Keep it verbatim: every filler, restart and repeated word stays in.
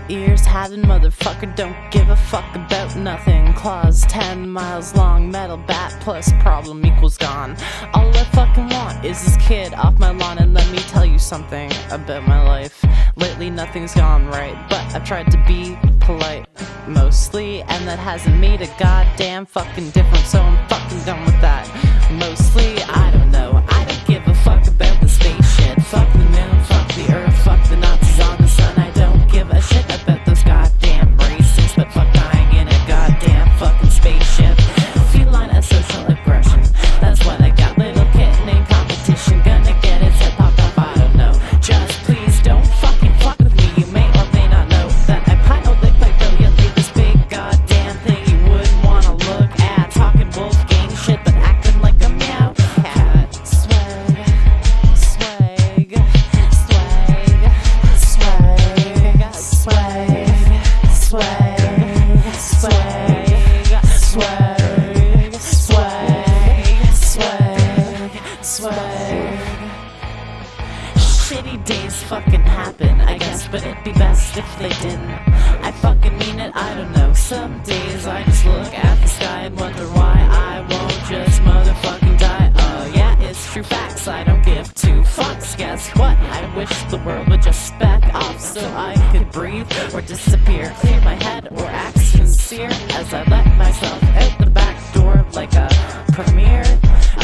ears had and motherfucker don't give a fuck about nothing. Claws ten miles long, metal bat plus problem equals gone. All I fucking want is this kid off my lawn, and let me tell you something about my life. Lately nothing's gone right, but I've tried to be polite mostly, and that hasn't made a goddamn fucking difference, so I'm fucking done with that. Mostly, I don't know, I don't give a fuck about the space shit. Fuck the moon, fuck the earth, fuck the Nazis on the sun. I don't give a shit about those goddamn racists, but fuck dying in a goddamn fucking spaceship. Feline asocial aggression, that's what I got. Little kitten in competition, gonna get its head popped off, I don't know. Just please don't fucking fuck with me. You may or may not know that I pilot quite brilliantly this big goddamn thing you wouldn't wanna look at. Talking wolf gang shit, but acting like a meow cat. Swag, swag, swag, swag, swag, swag, swag, swag, swag, swag, swag. Shitty days fucking happen, I guess, but it'd be best if they didn't. I fucking mean it, I don't know. Some days I just look at the sky and wonder why I won't just motherfucking die. Oh yeah, it's true facts, I don't give two fucks. Guess what? I wish the world would just spec off so I could breathe or disappear. Clear my head or act sincere as I let myself out the back door like a premiere.